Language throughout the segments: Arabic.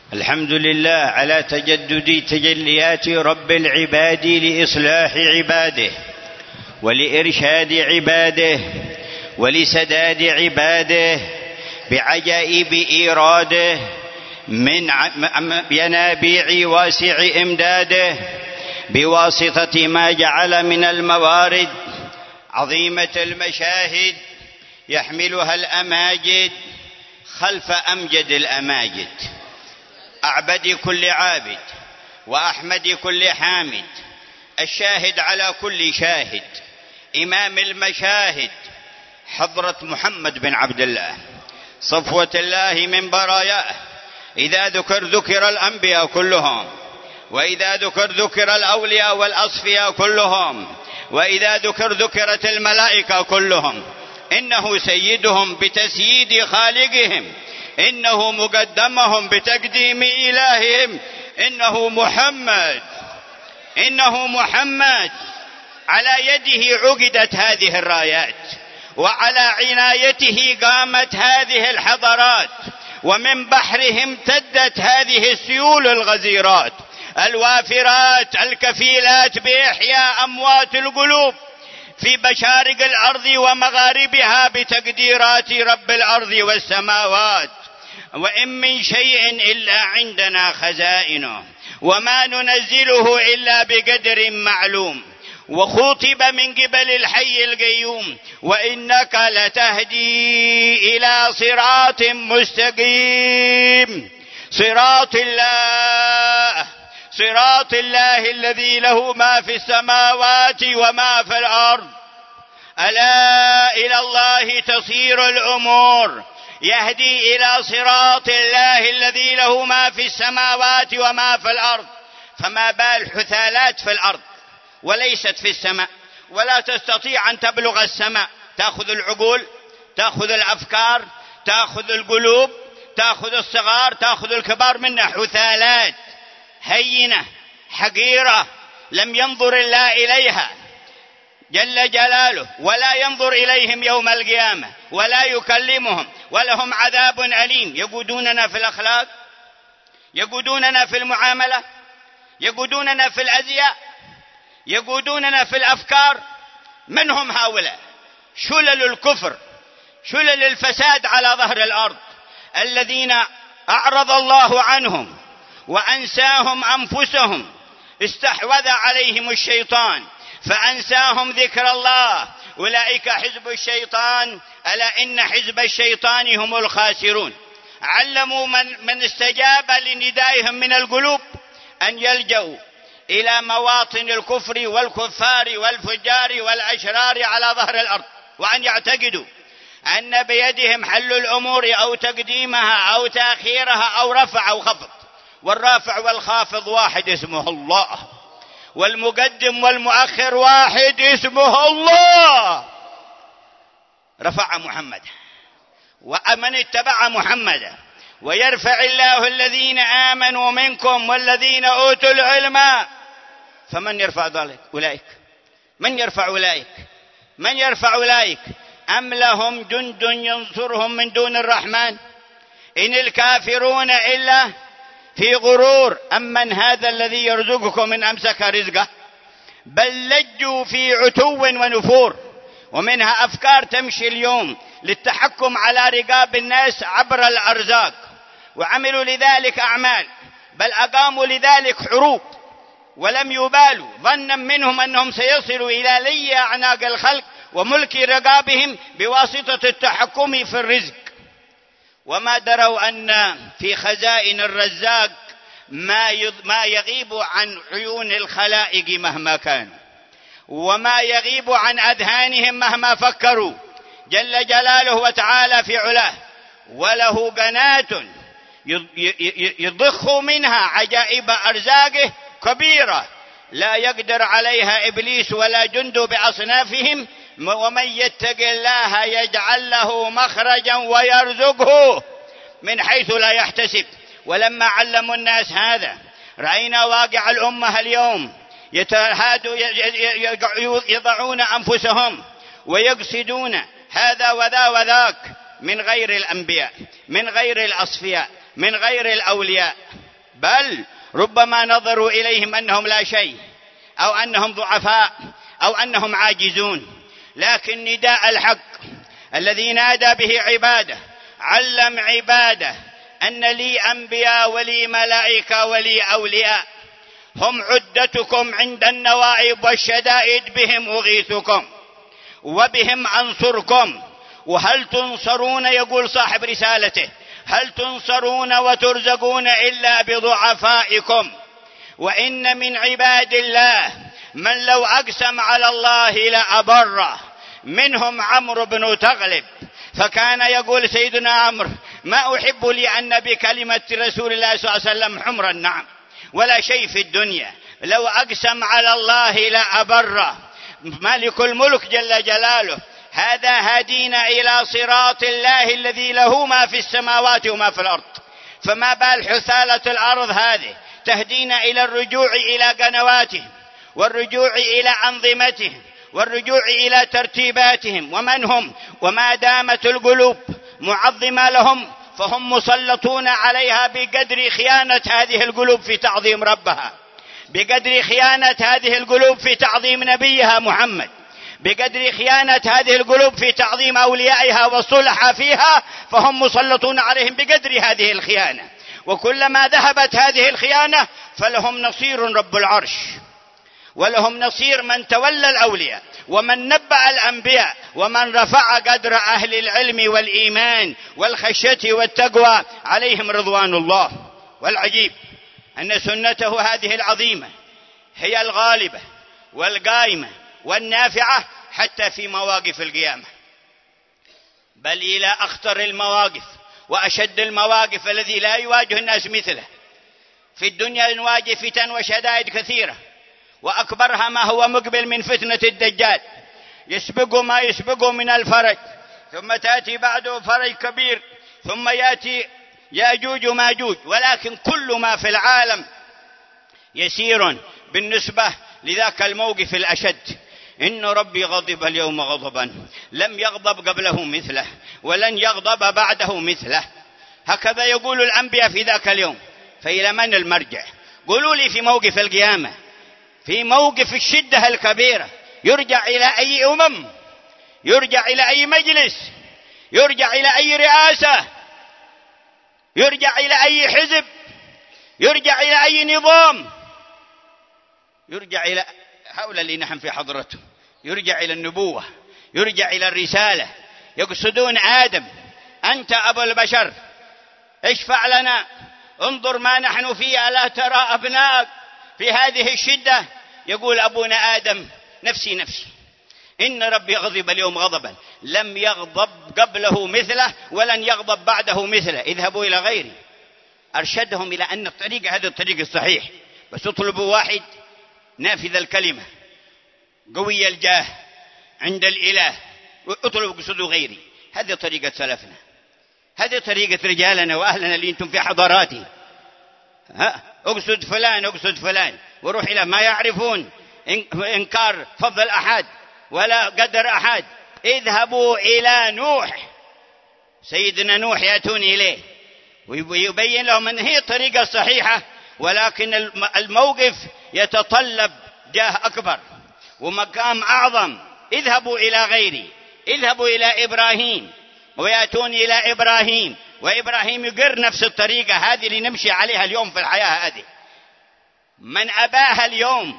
الحمد لله على تجدد تجليات رب العباد لإصلاح عباده ولإرشاد عباده ولسداد عباده بعجائب إيراده من ينابيع واسع إمداده بواسطة ما جعل من الموارد عظيمة المشاهد يحملها الأماجد خلف أمجد الأماجد، أعبد كل عابد وأحمد كل حامد، الشاهد على كل شاهد، إمام المشاهد، حضرة محمد بن عبد الله، صفوة الله من براياه. إذا ذكر الأنبياء كلهم، وإذا ذكر الأولياء والأصفياء كلهم، وإذا ذكرت الملائكة كلهم. إنه سيدهم بتسييد خالقهم، إنه مقدمهم بتقديم إلههم، إنه محمد على يده عقدت هذه الرايات، وعلى عنايته قامت هذه الحضارات، ومن بحره امتدت هذه السيول الغزيرات الوافرات الكفيلات بإحياء أموات القلوب في مشارق الأرض ومغاربها بتقديرات رب الأرض والسماوات. وإن من شيء إلا عندنا خزائنه وما ننزله إلا بقدر معلوم. وخوطب من قبل الحي القيوم: وإنك لتهدي إلى صراط مستقيم، صراط الله الذي له ما في السماوات وما في الأرض. ألا إلى الله تصير الأمور، يهدي إلى صراط الله الذي له ما في السماوات وما في الأرض. فما بال حثالات في الأرض وليست في السماء، ولا تستطيع أن تبلغ السماء، تأخذ العقول، تأخذ الأفكار، تأخذ القلوب، تأخذ الصغار، تأخذ الكبار، منها حثالات هينة حقيرة لم ينظر الله إليها جل جلاله، ولا ينظر إليهم يوم القيامة، ولا يكلمهم، ولهم عذاب أليم. يقودوننا في الأخلاق، يقودوننا في المعاملة، يقودوننا في الأزياء، يقودوننا في الأفكار. من هم هؤلاء؟ شلل الكفر، شلل الفساد على ظهر الأرض، الذين أعرض الله عنهم وأنساهم أنفسهم، استحوذ عليهم الشيطان فأنساهم ذكر الله. أولئك حزب الشيطان، ألا إن حزب الشيطان هم الخاسرون. علموا من استجاب لندائهم من القلوب أن يلجأوا إلى مواطن الكفر والكفار والفجار والأشرار على ظهر الأرض، وأن يعتقدوا أن بيدهم حل الأمور أو تقديمها أو تأخيرها أو رفع أو خفض. والرافع والخافض واحد اسمه الله، والمقدم والمؤخر واحد اسمه الله. رفع محمد ومن اتبع محمد، ويرفع الله الذين آمنوا منكم والذين أوتوا العلم. فمن يرفع أولئك؟ من يرفع أولئك؟ من يرفع أولئك؟ أم لهم جند ينصرهم من دون الرحمن؟ إن الكافرون إلا في غرور. أمن هذا الذي يرزقكم من أمسك رزقه؟ بل لجوا في عتو ونفور. ومنها أفكار تمشي اليوم للتحكم على رقاب الناس عبر الأرزاق، وعملوا لذلك أعمال، بل أقاموا لذلك حروب ولم يبالوا، ظنا منهم أنهم سيصلوا إلى لي أعناق الخلق وملك رقابهم بواسطة التحكم في الرزق. وما دروا أن في خزائن الرزاق ما يغيب عن عيون الخلائق مهما كانوا، وما يغيب عن أذهانهم مهما فكروا، جل جلاله وتعالى في علاه. وله قناة يضخ منها عجائب أرزاقه كبيرة لا يقدر عليها إبليس ولا جند بأصنافهم. ومن يتق الله يجعل له مخرجا ويرزقه من حيث لا يحتسب. ولما علموا الناس هذا، رأينا واقع الأمة اليوم، يضعون أنفسهم ويقصدون هذا وذا وذاك من غير الأنبياء، من غير الأصفياء، من غير الأولياء، بل ربما نظروا إليهم أنهم لا شيء، أو أنهم ضعفاء، أو أنهم عاجزون. لكن نداء الحق الذي نادى به عباده، علم عباده أن لي أنبياء ولي ملائكة ولي أولياء، هم عدتكم عند النوائب والشدائد، بهم أغيثكم وبهم أنصركم. وهل تنصرون، يقول صاحب رسالته، هل تنصرون وترزقون إلا بضعفائكم. وإن من عباد الله من لو أقسم على الله لأبره، منهم عمرو بن تغلب، فكان يقول سيدنا عمرو: ما أحب لي أن بكلمة رسول الله صلى الله عليه وسلم حمر النعم ولا شيء في الدنيا، لو أقسم على الله لأبره. مالك الملك جل جلاله هذا هادينا إلى صراط الله الذي له ما في السماوات وما في الأرض، فما بال حثالة الأرض هذه تهدينا إلى الرجوع إلى قنواتهم، والرجوع إلى أنظمتهم، والرجوع إلى ترتيباتهم ومن هم. وما دامت القلوب معظمة لهم فهم مسلطون عليها بقدر خيانة هذه القلوب في تعظيم ربها، بقدر خيانة هذه القلوب في تعظيم نبيها محمد، بقدر خيانة هذه القلوب في تعظيم أوليائها والصلحاء فيها، فهم مسلطون عليهم بقدر هذه الخيانة. وكلما ذهبت هذه الخيانة فلهم نصير رب العرش، ولهم نصير من تولى الأولياء، ومن نبأ الأنبياء، ومن رفع قدر أهل العلم والإيمان والخشية والتقوى عليهم رضوان الله. والعجيب أن سنته هذه العظيمة هي الغالبة والقائمة والنافعة حتى في مواقف القيامة، بل إلى أخطر المواقف وأشد المواقف الذي لا يواجه الناس مثله. في الدنيا نواجه فتن وشدائد كثيرة، وأكبرها ما هو مقبل من فتنة الدجال، يسبق ما يسبقه من الفرج، ثم تأتي بعده فرج كبير، ثم يأتي يأجوج وماجوج. ولكن كل ما في العالم يسير بالنسبة لذاك الموقف الأشد. إن ربي غضب اليوم غضبا لم يغضب قبله مثله ولن يغضب بعده مثله. هكذا يقول الأنبياء في ذاك اليوم. فإلى من المرجع؟ قولوا لي في موقف القيامة، في موقف الشدة الكبيرة، يرجع إلى أي أمم؟ يرجع إلى أي مجلس؟ يرجع إلى أي رئاسة؟ يرجع إلى أي حزب؟ يرجع إلى أي نظام؟ يرجع إلى هؤلاء اللي نحن في حضرته، يرجع إلى النبوة، يرجع إلى الرسالة. يقصدون آدم: أنت أبو البشر، اشفع لنا، انظر ما نحن فيه، ألا ترى أبناءك في هذه الشدة؟ يقول أبونا آدم: نفسي نفسي، إن ربي غضب اليوم غضبا لم يغضب قبله مثله ولن يغضب بعده مثله، اذهبوا إلى غيري. أرشدهم إلى أن الطريق هذا الطريق الصحيح، بس اطلبوا واحد نافذ الكلمة قوي الجاه عند الإله، اطلبوا قصدوا غيري. هذه طريقة سلفنا، هذه طريقة رجالنا وأهلنا اللي انتم في حضاراتي. اقصد فلان اقصد فلان، وروح إلى ما يعرفون إنكار فضل أحد ولا قدر أحد. اذهبوا إلى نوح، سيدنا نوح، يأتون إليه ويبين لهم أن هي الطريقة الصحيحة، ولكن الموقف يتطلب جاه أكبر ومقام أعظم. اذهبوا إلى غيري، اذهبوا إلى إبراهيم، ويأتون إلى إبراهيم، وإبراهيم يقر نفس الطريقة هذه اللي نمشي عليها اليوم في الحياة هذه. من أباها اليوم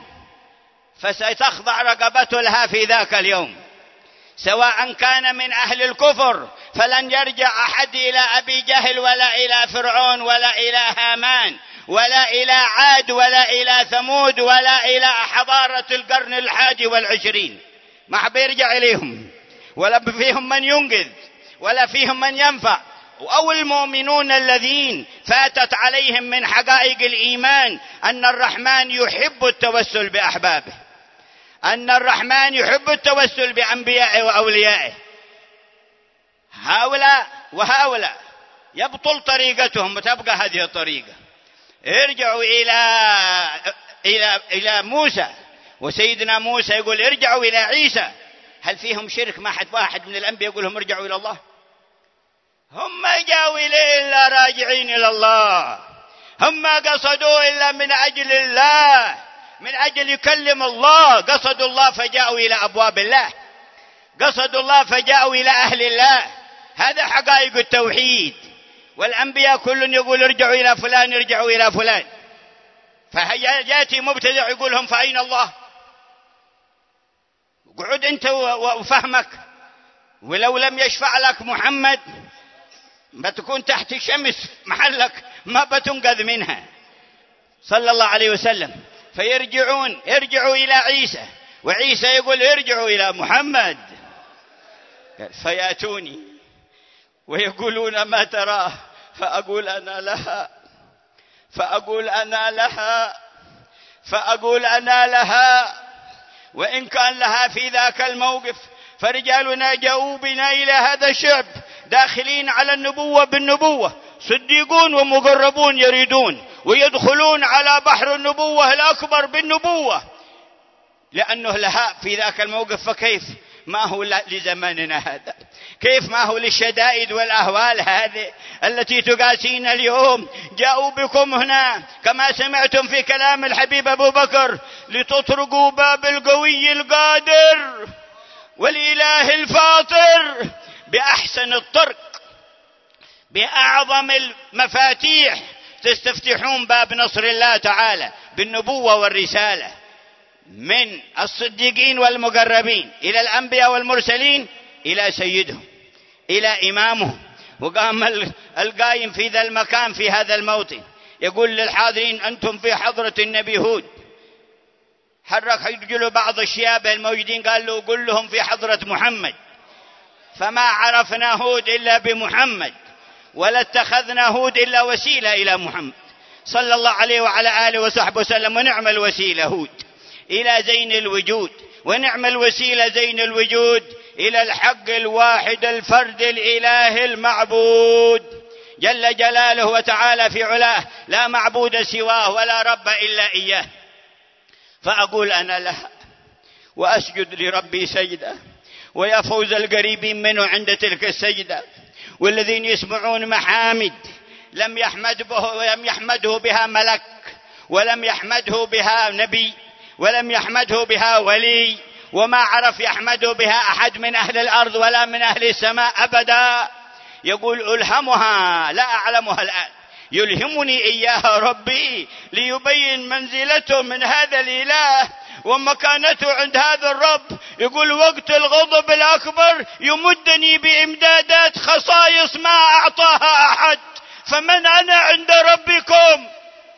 فستخضع رقبته لها في ذاك اليوم، سواء كان من أهل الكفر، فلن يرجع أحد إلى أبي جهل ولا إلى فرعون ولا إلى هامان ولا إلى عاد ولا إلى ثمود ولا إلى حضارة القرن 21، ما بيرجع إليهم، ولا فيهم من ينقذ ولا فيهم من ينفع. أو المؤمنون الذين فاتت عليهم من حقائق الإيمان أن الرحمن يحب التوسل بأحبابه، أن الرحمن يحب التوسل بأنبيائه وأوليائه. هؤلاء وهؤلاء يبطل طريقتهم وتبقى هذه الطريقة. ارجعوا إلى موسى، وسيدنا موسى يقول ارجعوا إلى عيسى. هل فيهم شرك؟ ما حد واحد من الأنبياء يقول لهم ارجعوا إلى الله. هم ما جاءوا إليه إلا راجعين إلى الله، هم ما قصدوا إلا من أجل الله، من أجل يكلم الله. قصدوا الله فجاءوا إلى أبواب الله، قصدوا الله فجاءوا إلى أهل الله. هذا حقائق التوحيد. والأنبياء كل يقول ارجعوا إلى فلان، ارجعوا إلى فلان. فيأتي مبتدع يقول هم فأين الله؟ قعد أنت وفهمك. ولو لم يشفع لك محمد بتكون تحت الشمس محلك، ما بتنقذ منها صلى الله عليه وسلم. فيرجعون، ارجعوا إلى عيسى، وعيسى يقول ارجعوا إلى محمد. فيأتوني ويقولون ما تراه، فأقول أنا لها، فأقول أنا لها، فأقول أنا لها. وإن كان لها في ذاك الموقف، فرجالنا جاءوا بنا إلى هذا الشعب داخلين على النبوة بالنبوة، صديقون ومقربون يريدون، ويدخلون على بحر النبوة الأكبر بالنبوة، لأنه لها في ذاك الموقف. فكيف ما هو لزماننا هذا؟ كيف ما هو للشدائد والأهوال هذه التي تقاسين اليوم؟ جاءوا بكم هنا كما سمعتم في كلام الحبيب أبو بكر لتطرقوا باب القوي القادر والإله الفاطر بأحسن الطرق، بأعظم المفاتيح، تستفتحون باب نصر الله تعالى بالنبوة والرسالة، من الصديقين والمقربين إلى الأنبياء والمرسلين إلى سيدهم، إلى إمامهم. وقام القائم في ذا المكان في هذا الموطن يقول للحاضرين أنتم في حضرة النبي هود. حرك يجلوا بعض الشياب الموجودين قال له قل لهم في حضرة محمد. فما عرفنا هود إلا بمحمد، ولا اتخذنا هود إلا وسيلة إلى محمد صلى الله عليه وعلى آله وصحبه وسلم. ونعم الوسيلة هود إلى زين الوجود، ونعم الوسيلة زين الوجود إلى الحق الواحد الفرد الإله المعبود جل جلاله وتعالى في علاه، لا معبود سواه ولا رب إلا إياه. فأقول أنا لها وأسجد لربي سجدة، ويا فوز القريبين منه عند تلك السجدة. والذين يسمعون محامد لم يحمده بها ملك، ولم يحمده بها نبي، ولم يحمده بها ولي، وما عرف يحمده بها أحد من أهل الأرض ولا من أهل السماء أبدا. يقول ألهمها لا أعلمها الآن، يلهمني إياها ربي ليبين منزلته من هذا الإله ومكانته عند هذا الرب. يقول وقت الغضب الأكبر يمدني بإمدادات خصائص ما أعطاها أحد، فمن أنا عند ربكم؟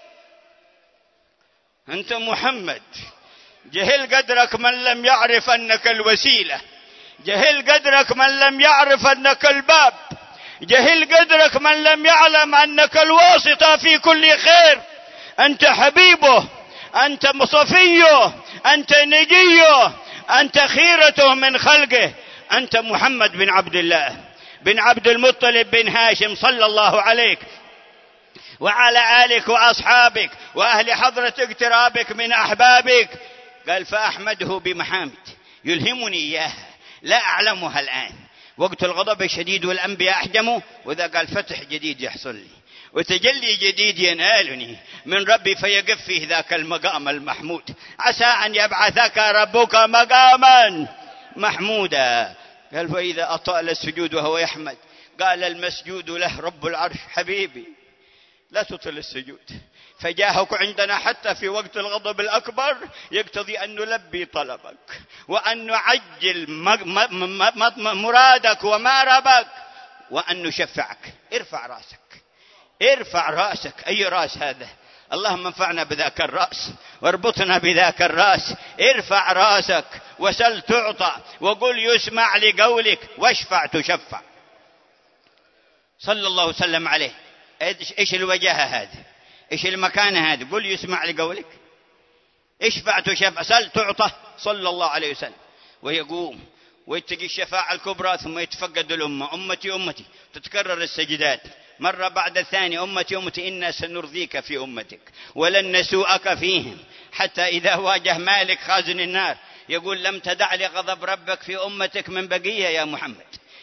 أنت محمد. جهل قدرك من لم يعرف أنك الوسيلة، جهل قدرك من لم يعرف أنك الباب، جهل قدرك من لم يعلم أنك الواسطة في كل خير. أنت حبيبه، أنت مصفيه، أنت نجيه، أنت خيرته من خلقه. أنت محمد بن عبد الله بن عبد المطلب بن هاشم صلى الله عليك وعلى آلك وأصحابك وأهل حضرة اقترابك من أحبابك. قال فأحمده بمحامد يلهمني إياها لا أعلمها الآن. وقت الغضب الشديد والأنبياء أحجموا، وذا قال فتح جديد يحصل لي وتجلي جديد ينالني من ربي فيقف فيه ذاك المقام المحمود. عسى أن يبعثك ربك مقاما محمودا. قال فإذا أطال السجود وهو يحمد قال المسجود له رب العرش حبيبي لا تطل السجود، فجاهك عندنا حتى في وقت الغضب الأكبر يقتضي أن نلبي طلبك وأن نعجل مرادك وماربك وأن نشفعك. ارفع راسك، ارفع راسك. أي راس هذا؟ اللهم انفعنا بذاك الرأس واربطنا بذاك الرأس. ارفع راسك وسل تعطى، وقل يسمع لقولك، واشفع تشفع. صلى الله وسلم عليه. ايش الوجاهة هذه؟ ايش المكانة هذه؟ قل يسمع لقولك، اشفع تشفع، سل تعطى صلى الله عليه وسلم. ويقوم ويتقي الشفاعة الكبرى ثم يتفقد الأمة. أمتي أمتي، تتكرر السجدات مرة بعد الثانية. أمتي أمتي إنا سنرضيك في أمتك ولن نسوءك فيهم. حتى إذا واجه مالك خازن النار يقول لم تدع لغضب ربك في أمتك من بقية يا محمد،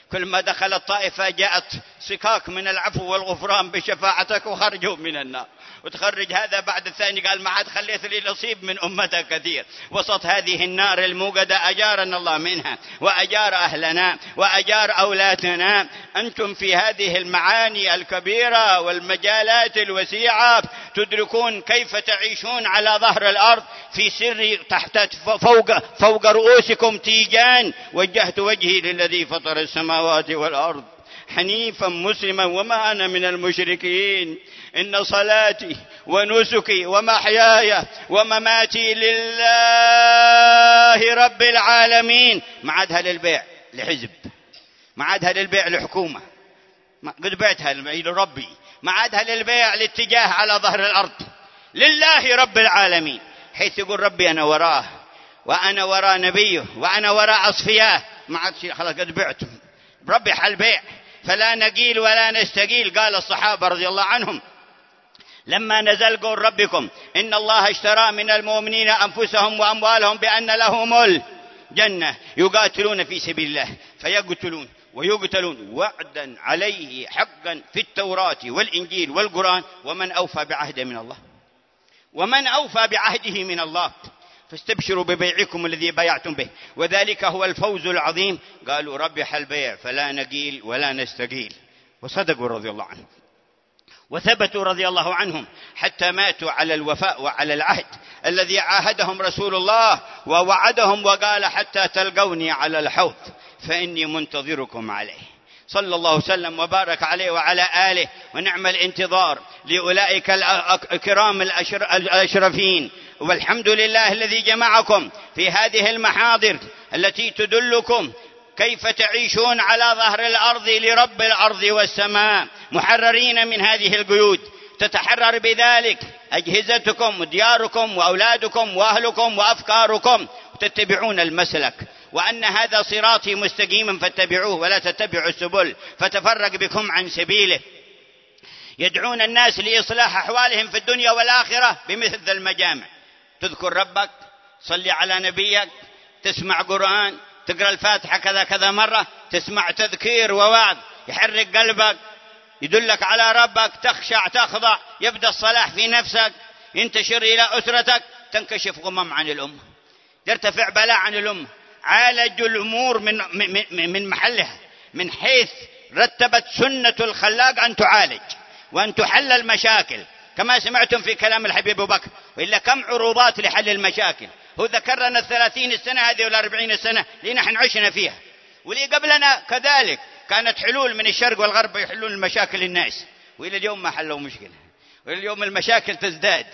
كل ما دخلت طائفة جاءت سكاك من العفو والغفران بشفاعتك وخرجوا من النار، وتخرج هذا بعد الثاني قال ما عاد خليت لي نصيب من أمتك كثير. وسط هذه النار الموقدة أجارنا الله منها وأجار أهلنا وأجار أولادنا. أنتم في هذه المعاني الكبيرة والمجالات الوسيعة تدركون كيف تعيشون على ظهر الأرض في سر تحت فوق رؤوسكم تيجان. وجهت وجهي للذي فطر السماوات والأرض حنيفا مسلما وما أنا من المشركين. إن صلاتي ونسكي ومحياي ومماتي لله رب العالمين. ما عادها للبيع لحزب، ما عادها للبيع لحكومة، قد بعتها لربي. ما عادها للبيع لاتجاه على ظهر الأرض، لله رب العالمين. حيث يقول ربي أنا وراه وأنا وراء نبيه وأنا وراء أصفياه، ما عاد شيء خلاص قد بعتم. ربي حل بيع فلا نقيل ولا نستقيل. قال الصحابة رضي الله عنهم لما نزل قول ربكم إن الله اشترى من المؤمنين أنفسهم وأموالهم بأن لهم الجنة يقاتلون في سبيل الله فيقتلون ويقتلون وعدا عليه حقا في التوراة والإنجيل والقرآن ومن أوفى بعهده من الله، ومن أوفى بعهده من الله. فاستبشروا ببيعكم الذي بايعتم به وذلك هو الفوز العظيم. قالوا ربح البيع فلا نقيل ولا نستقيل. وصدقوا رضي الله عنهم وثبتوا رضي الله عنهم حتى ماتوا على الوفاء وعلى العهد الذي عاهدهم رسول الله ووعدهم وقال حتى تلقوني على الحوض فإني منتظركم عليه. صلى الله وسلم وبارك عليه وعلى آله. ونعم الانتظار لأولئك الكرام الأشرفين. والحمد لله الذي جمعكم في هذه المحاضر التي تدلكم كيف تعيشون على ظهر الأرض لرب الأرض والسماء محررين من هذه القيود. تتحرر بذلك أجهزتكم ودياركم وأولادكم وأهلكم وأفكاركم، وتتبعون المسلك وأن هذا صراطي مستقيما فاتبعوه ولا تتبعوا السبل فتفرق بكم عن سبيله. يدعون الناس لإصلاح أحوالهم في الدنيا والآخرة بمثل ذا المجامع. تذكر ربك، تصلي على نبيك، تسمع قرآن، تقرأ الفاتحة كذا كذا مرة، تسمع تذكير ووعظ يحرك قلبك يدلك على ربك، تخشع تخضع، يبدأ الصلاح في نفسك، ينتشر إلى أسرتك، تنكشف غمم عن الأمة، يرتفع بلاء عن الأمة. عالجوا الأمور من محلها من حيث رتبت سنة الخلاق أن تعالج وأن تحل المشاكل كما سمعتم في كلام الحبيب أبو بكر. وإلا كم عروضات لحل المشاكل. هو ذكر لنا 30 سنة هذه ولا 40 سنة اللي نحن عشنا فيها، واللي قبلنا كذلك كانت حلول من الشرق والغرب يحلون المشاكل الناس، وإلى اليوم ما حلوا مشكلة، وإلى اليوم المشاكل تزداد.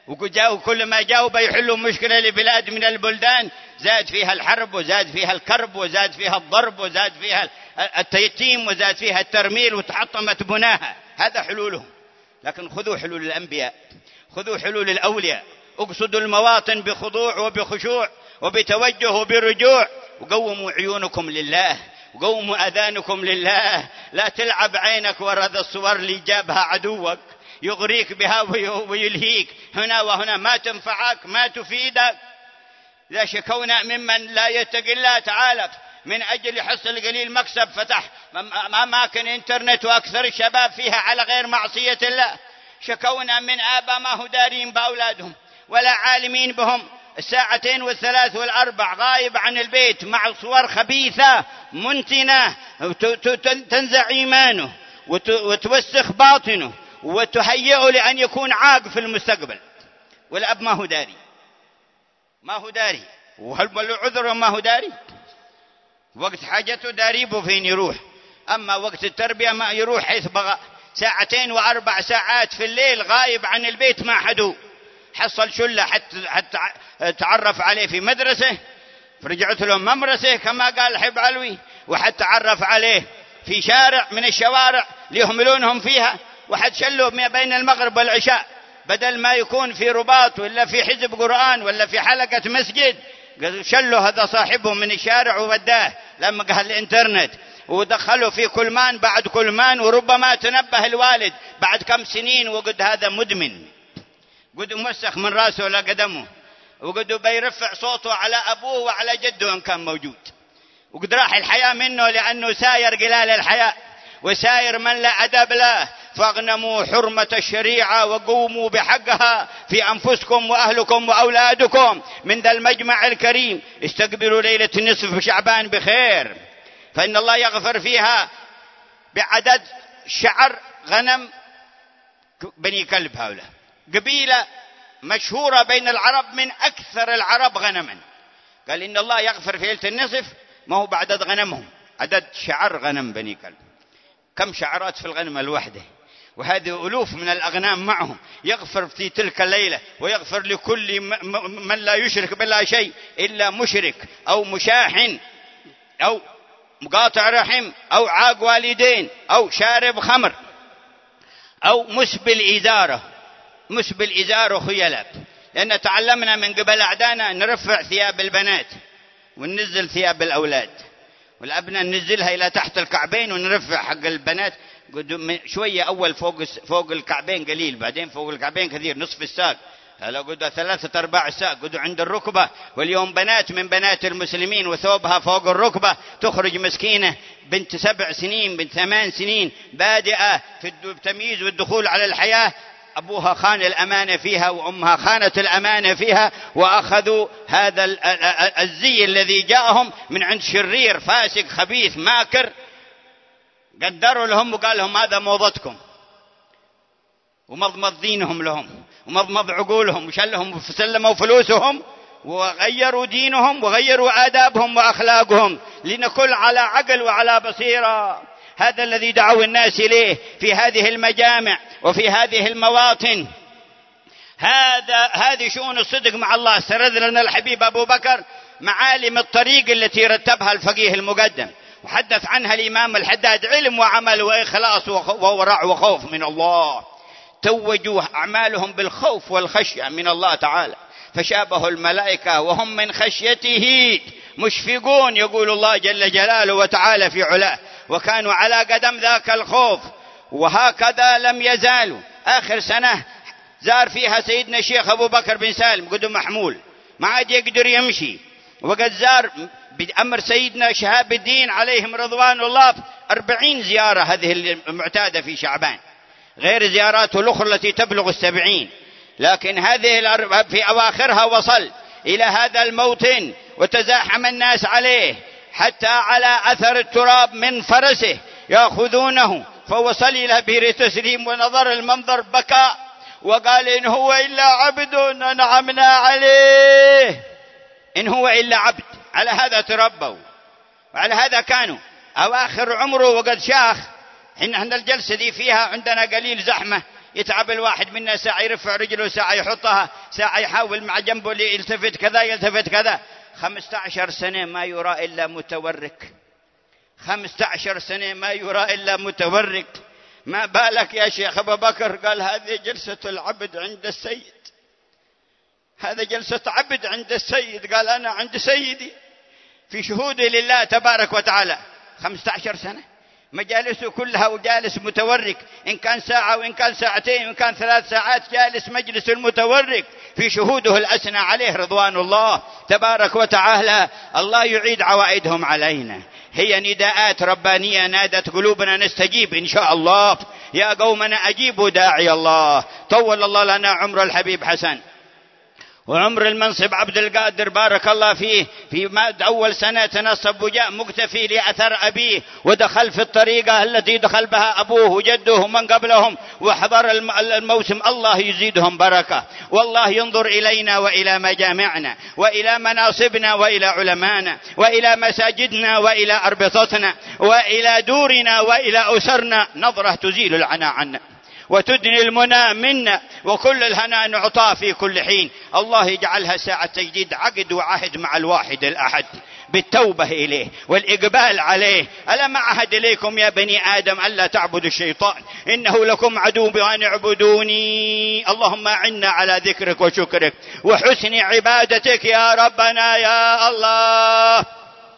وكل ما جاءوا يحلوا مشكلة لبلاد من البلدان زاد فيها الحرب وزاد فيها الكرب وزاد فيها الضرب وزاد فيها التيتيم وزاد فيها الترميل وتحطمت بناها. هذا حلولهم. لكن خذوا حلول الأنبياء، خذوا حلول الأولياء، اقصدوا المواطن بخضوع وبخشوع وبتوجه وبرجوع، وقوموا عيونكم لله وقوموا أذانكم لله. لا تلعب عينك وراء ذا الصور اللي جابها عدوك يغريك بها ويلهيك هنا وهنا، ما تنفعك ما تفيدك. إذا شكونا ممن لا يتقي الله تعالى من أجل حصل قليل مكسب فتح أماكن إنترنت وأكثر الشباب فيها على غير معصية الله. شكونا من آباء ما هو دارين بأولادهم ولا عالمين بهم، الساعتين والثلاث والأربع غايب عن البيت مع صور خبيثة منتنة تنزع إيمانه وتوسخ باطنه وتهيئه لأن يكون عاق في المستقبل. والأب ما هو داري، ما هو داري، والعذر ما هو داري. وقت حاجته داريبه فين يروح، أما وقت التربية ما يروح حيث بغى. ساعتين وأربع ساعات في الليل غايب عن البيت مع حدو. حصل شلة حتى تعرف عليه في مدرسة، فرجعت له ممرسة كما قال الحب علوي، وحتى تعرف عليه في شارع من الشوارع ليهملونهم فيها، وحد شلوا ما بين المغرب والعشاء بدل ما يكون في رباط ولا في حزب قرآن ولا في حلقة مسجد، شلوا هذا صاحبه من الشارع ووداه لما قال الانترنت، ودخلوا في كلمان بعد كلمان. وربما تنبه الوالد بعد كم سنين وقد هذا مدمن، قد مسخ من راسه ولا قدمه، وقد بيرفع صوته على أبوه وعلى جده إن كان موجود، وقد راح الحياة منه لأنه ساير قلال الحياة وساير من لا أدب له. فاغنموا حرمة الشريعة وقوموا بحقها في أنفسكم وأهلكم وأولادكم من ذا المجمع الكريم. استقبلوا ليلة النصف شعبان بخير، فإن الله يغفر فيها بعدد شعر غنم بني كلب. هؤلاء قبيلة مشهورة بين العرب من أكثر العرب غنما. قال إن الله يغفر في ليلة النصف ما هو بعدد غنمهم، عدد شعر غنم بني كلب. كم شعرات في الغنم الوحدة، وهذه ألوف من الأغنام معهم. يغفر في تلك الليلة ويغفر لكل من لا يشرك بالله شيء إلا مشرك أو مشاحن أو مقاطع رحم أو عاق والدين أو شارب خمر أو مسبل إزاره خيلاء. لأن تعلمنا من قبل أعدانا نرفع ثياب البنات وننزل ثياب الأولاد، والأبناء ننزلها إلى تحت الكعبين ونرفع حق البنات شوية. أول فوق الكعبين قليل، بعدين فوق الكعبين كثير، نصف الساق، هلا قد 3/4 الساق قد عند الركبة. واليوم بنات من بنات المسلمين وثوبها فوق الركبة تخرج مسكينة بنت 7 سنين بنت 8 سنين بادئة في التمييز والدخول على الحياة، أبوها خان الأمانة فيها وأمها خانت الأمانة فيها، وأخذوا هذا الزي الذي جاءهم من عند شرير فاسق خبيث ماكر، قدروا لهم وقال لهم هذا موضتكم، ومضمض دينهم لهم ومضمض عقولهم وشلهم وسلموا فلوسهم وغيروا دينهم وغيروا آدابهم وأخلاقهم لنكل على عقل وعلى بصيرة. هذا الذي دعوا الناس إليه في هذه المجامع وفي هذه المواطن. هذه شؤون الصدق مع الله. سرد لنا الحبيب أبو بكر معالم الطريق التي رتبها الفقيه المقدم، وحدث عنها الإمام الحداد: علم وعمل وإخلاص وورع وخوف من الله. توجوا أعمالهم بالخوف والخشية من الله تعالى، فشابه الملائكة وهم من خشيته مشفقون، يقول الله جل جلاله وتعالى في علاه، وكانوا على قدم ذاك الخوف. وهكذا لم يزالوا. آخر سنة زار فيها سيدنا الشيخ أبو بكر بن سالم قدم محمول، ما عاد يقدر يمشي، وقد زار بأمر سيدنا شهاب الدين عليهم رضوان الله 40 زيارة هذه المعتادة في شعبان، غير زياراته الأخرى التي تبلغ 70. لكن هذه في أواخرها وصل إلى هذا الموطن وتزاحم الناس عليه حتى على أثر التراب من فرسه يأخذونه، فوصل إلى بير تسليم ونظر المنظر بكى وقال: إن هو إلا عبد أنعمنا عليه. إن هو إلا عبد. على هذا تربوا وعلى هذا كانوا. أواخر عمره وقد شاخ. إحنا الجلسة دي فيها عندنا قليل زحمة، يتعب الواحد منا ساعة يرفع رجله، ساعة يحطها، ساعة يحاول مع جنبه يلتفت كذا يلتفت كذا. 15 سنة ما يرى إلا متورك. 15 سنة ما يرى إلا متورك. ما بالك يا شيخ أبو بكر؟ قال: هذه جلسة العبد عند السيد، هذا جلسة عبد عند السيد. قال: أنا عند سيدي في شهودي لله تبارك وتعالى. 15 سنة مجالسه كلها وجالس متورك، إن كان ساعة وإن كان ساعتين وإن كان 3 ساعات جالس مجلس المتورك في شهوده الأسنى عليه رضوان الله تبارك وتعالى. الله يعيد عوائدهم علينا. هي نداءات ربانية نادت قلوبنا نستجيب إن شاء الله. يا قومنا أجيبوا داعي الله. طول الله لنا عمر الحبيب حسن وعمر المنصب عبد القادر بارك الله فيه. في أول سنة تنصب وجاء مكتفي لأثر أبيه، ودخل في الطريقة التي دخل بها أبوه وجده ومن قبلهم، وحضر الموسم. الله يزيدهم بركة، والله ينظر إلينا وإلى مجامعنا وإلى مناصبنا وإلى علمانا وإلى مساجدنا وإلى أربطتنا وإلى دورنا وإلى أسرنا نظرة تزيل العناء عنا وتدني المنى منا، وكل الهنا نعطاه في كل حين. الله يجعلها ساعة تجديد عقد وعهد مع الواحد الأحد بالتوبة إليه والإقبال عليه. ألم أعهد إليكم يا بني آدم ألا تعبدوا الشيطان إنه لكم عدو وأن اعبدوني. اللهم أعنا على ذكرك وشكرك وحسن عبادتك يا ربنا يا الله،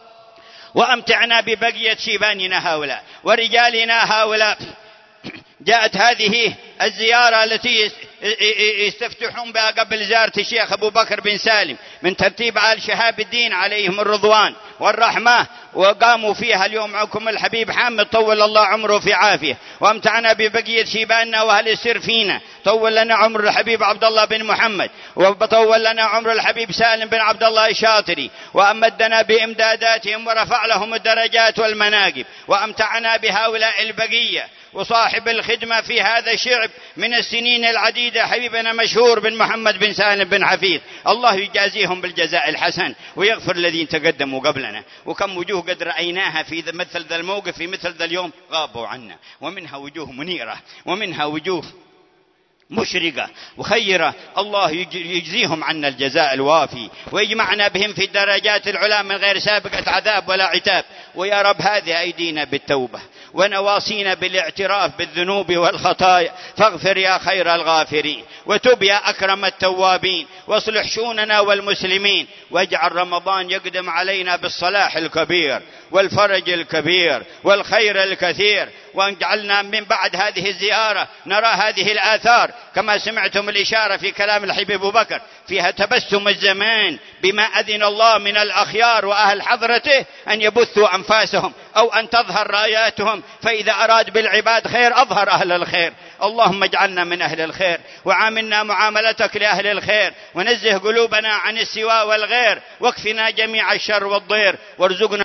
وأمتعنا ببقية شيباننا هؤلاء ورجالنا هؤلاء. جاءت هذه الزيارة التي يستفتحون بها قبل زيارة الشيخ أبو بكر بن سالم من ترتيب آل شهاب الدين عليهم الرضوان والرحمة، وقاموا فيها اليوم معكم الحبيب حامد طول الله عمره في عافية، وامتعنا ببقية شيباننا وأهل السر فينا، طول لنا عمر الحبيب عبد الله بن محمد، وطول لنا عمر الحبيب سالم بن عبد الله الشاطري، وأمدنا بإمداداتهم ورفع لهم الدرجات والمناقب، وأمتعنا بهؤلاء البقية وصاحب الخدمة في هذا الشعب من السنين العديدة حبيبنا مشهور بن محمد بن سالم بن حفيظ. الله يجازيهم بالجزاء الحسن ويغفر الذين تقدموا قبلنا. وكم وجوه قد رأيناها في مثل ذا الموقف في مثل ذا اليوم غابوا عنا، ومنها وجوه منيرة ومنها وجوه مشرقة وخيرة. الله يجزيهم عنا الجزاء الوافي ويجمعنا بهم في الدرجات العلى من غير سابقة عذاب ولا عتاب. ويا رب هذه أيدينا بالتوبة ونواصينا بالاعتراف بالذنوب والخطايا، فاغفر يا خير الغافرين وتب يا أكرم التوابين، واصلح شؤوننا والمسلمين، واجعل رمضان يقدم علينا بالصلاح الكبير والفرج الكبير والخير الكثير، واجعلنا من بعد هذه الزيارة نرى هذه الآثار كما سمعتم الإشارة في كلام الحبيب أبو بكر فيها تبسم الزمان بما أذن الله من الأخيار وأهل حضرته أن يبثوا أنفاسهم أو أن تظهر راياتهم، فإذا أراد بالعباد خير أظهر أهل الخير. اللهم اجعلنا من أهل الخير وعاملنا معاملتك لأهل الخير، ونزه قلوبنا عن السوى والغير، واكفنا جميع الشر والضير، وارزقنا